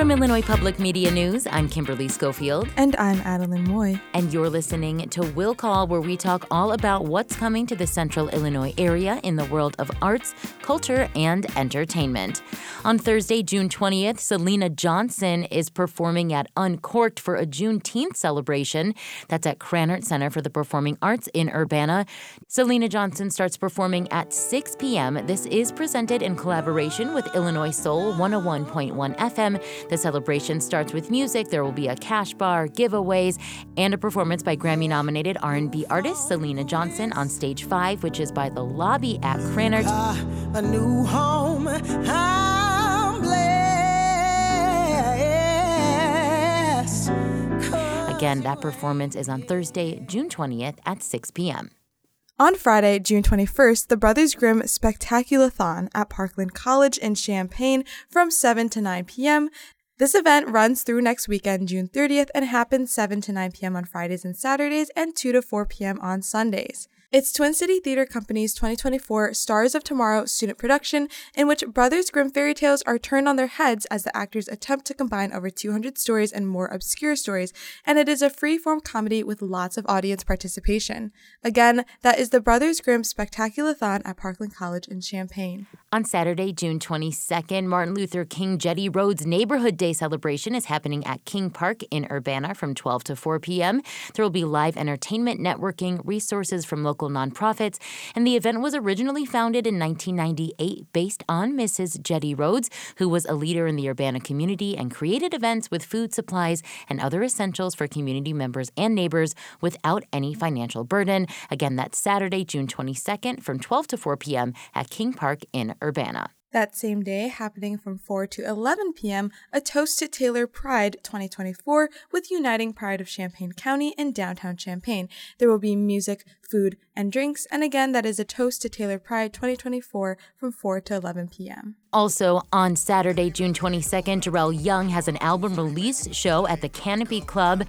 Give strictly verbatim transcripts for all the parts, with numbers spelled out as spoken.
From Illinois Public Media News, I'm Kimberly Schofield. And I'm Adeline Moy. And you're listening to Will Call, where we talk all about what's coming to the Central Illinois area in the world of arts, culture, and entertainment. On Thursday, June twentieth, Selena Johnson is performing at Uncorked for a Juneteenth celebration. That's at Krannert Center for the Performing Arts in Urbana. Selena Johnson starts performing at six p.m. This is presented in collaboration with Illinois Soul one oh one point one F M. The celebration starts with music. There will be a cash bar, giveaways, and a performance by Grammy-nominated R and B artist Selena Johnson on Stage five, which is by the Lobby at Krannert. Uh, a new home, I'm blessed. Again, that performance is on Thursday, June twentieth at six p.m. On Friday, June twenty-first, the Brothers Grimm Spectaculathon at Parkland College in Champaign from seven to nine p.m. This event runs through next weekend, June thirtieth, and happens seven to nine p.m. on Fridays and Saturdays and two to four p.m. on Sundays. It's Twin City Theater Company's twenty twenty-four Stars of Tomorrow student production, in which Brothers Grimm fairy tales are turned on their heads as the actors attempt to combine over two hundred stories and more obscure stories, and it is a free-form comedy with lots of audience participation. Again, that is the Brothers Grimm Spectaculathon at Parkland College in Champaign. On Saturday, June twenty-second, Martin Luther King Jetty Road's Neighborhood Day celebration is happening at King Park in Urbana from twelve to four p.m. There will be live entertainment, networking, resources from local nonprofits, and the event was originally founded in nineteen ninety-eight based on Missus Jetty Rhodes, who was a leader in the Urbana community and created events with food supplies and other essentials for community members and neighbors without any financial burden. Again, that's Saturday, June twenty-second from twelve to four p.m. at King Park in Urbana. That same day, happening from four to eleven p.m., a Toast to Taylor Pride twenty twenty-four with Uniting Pride of Champaign County in downtown Champaign. There will be music, food, and drinks, and again, that is a Toast to Taylor Pride twenty twenty-four from four to eleven p.m. Also, on Saturday, June twenty-second, Jarrell Young has an album release show at the Canopy Club.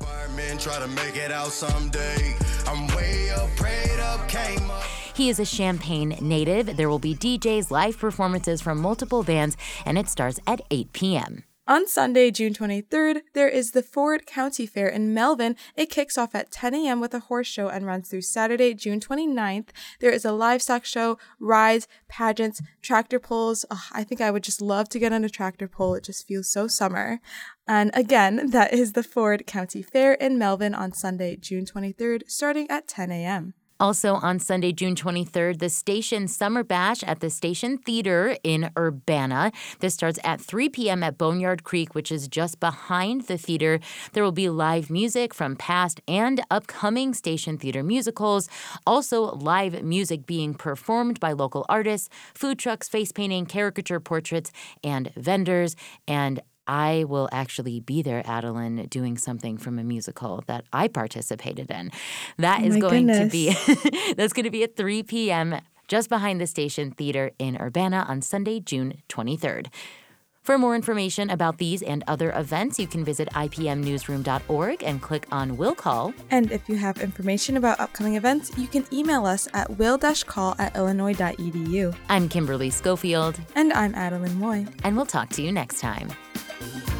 He is a Champaign native. There will be D Js, live performances from multiple bands, and it starts at eight p.m. On Sunday, June twenty-third, there is the Ford County Fair in Melvin. It kicks off at ten a.m. with a horse show and runs through Saturday, June twenty-ninth. There is a livestock show, rides, pageants, tractor pulls. Oh, I think I would just love to get on a tractor pull. It just feels so summer. And again, that is the Ford County Fair in Melvin on Sunday, June twenty-third, starting at ten a.m. Also on Sunday, June twenty-third, the Station Summer Bash at the Station Theater in Urbana. This starts at three p.m. at Boneyard Creek, which is just behind the theater. There will be live music from past and upcoming Station Theater musicals. Also, live music being performed by local artists, food trucks, face painting, caricature portraits, and vendors. And I will actually be there, Adeline, doing something from a musical that I participated in. That Oh is my going goodness. to be that's going to be at three p.m. just behind the Station Theater in Urbana on Sunday, June twenty-third. For more information about these and other events, you can visit I P M newsroom dot org and click on Will Call. And if you have information about upcoming events, you can email us at will dash call at illinois dot e d u. I'm Kimberly Schofield. And I'm Adeline Moy. And we'll talk to you next time.